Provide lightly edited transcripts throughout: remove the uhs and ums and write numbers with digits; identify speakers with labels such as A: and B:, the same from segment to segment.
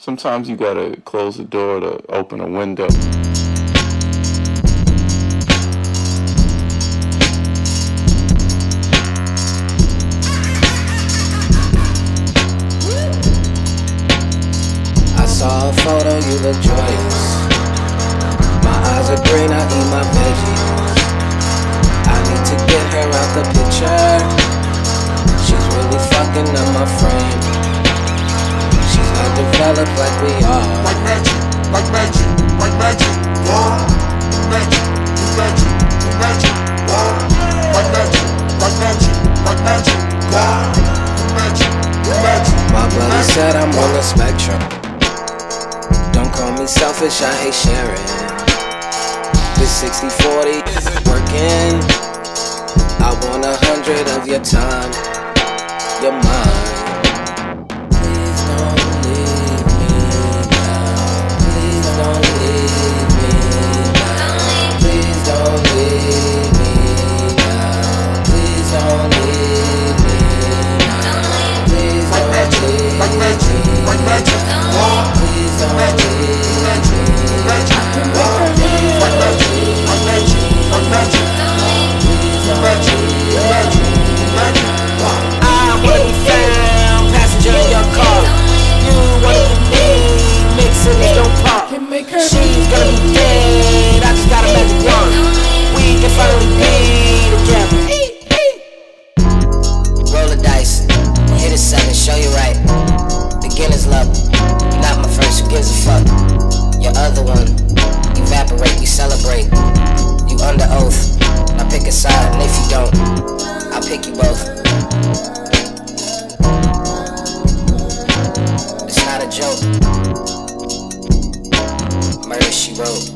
A: Sometimes you gotta close the door to open a window.
B: I saw a photo, you look joyous. My eyes are green, I eat my veggies. I need to get her out the picture. She's really fucking up my frame. She's not developed like we are.
C: Like magic, like magic, like magic, wow. Magic, magic, magic, wow. Like magic, like magic, like magic, wow. Magic, magic.
B: My buddy said I'm on the spectrum. Don't call me selfish, I hate sharing. This 60-40 working. I want 100 of your time, your mind. Please don't leave me now. Please don't leave me now. Please don't leave me now. Please don't leave me now. Please don't leave me now.
C: Like magic, like magic, wow.
B: Please don't leave me now.
C: Magic, wow. Like magic, like magic, like magic, magic, magic, magic, wow.
B: I wanna be found, passenger in your car. You wanna be me, mix cities don't pop. She's gonna be dead, I just got a magic wand. We can finally be together. Roll the dice, hit a 7, show you right. Beginner's luck, you're not my first, who gives a fuck? Your other one, evaporate, we celebrate. You under oath, now pick a side, and if you don't, I'll pick you both. It's not a joke. Murder, she wrote.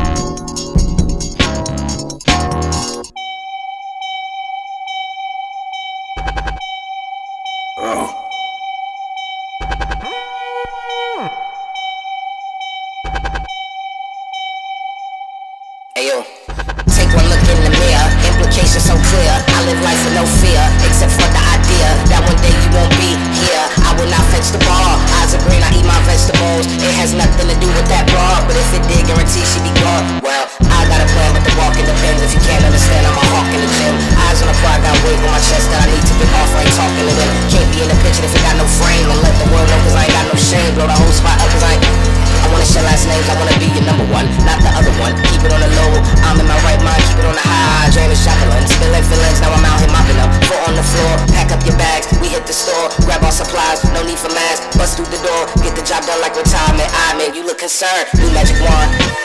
B: Ayo, take one look in the mirror, implications so clear. I live life with no fear, except for the idea that one day you won't be here. I will not fetch the ball, eyes are green, I eat my vegetables. It has nothing to do with that broad, but if it did, guarantee she be gone. Well, I got a plan, but the walking depends. If you can't understand, I'm a hawk in the gym. Eyes on the prize, got weight on my chest that I need to get off. I ain't talking to them. Can't be in the picture if it got no frame. And let the world know, cause I ain't got no shame. Blow the whole spot up, cause I wanna share last names, I wanna be your number one, not the other one. Keep it on the low, I'm in my right mind, keep it on the high. James Jacqueline, spilling feelings, now I'm out here mopping up. Foot on the floor, pack up your bags, we hit the store, grab all supplies, no need for masks, bust through the door, get the job done like retirement. I man, you look concerned, new magic wand.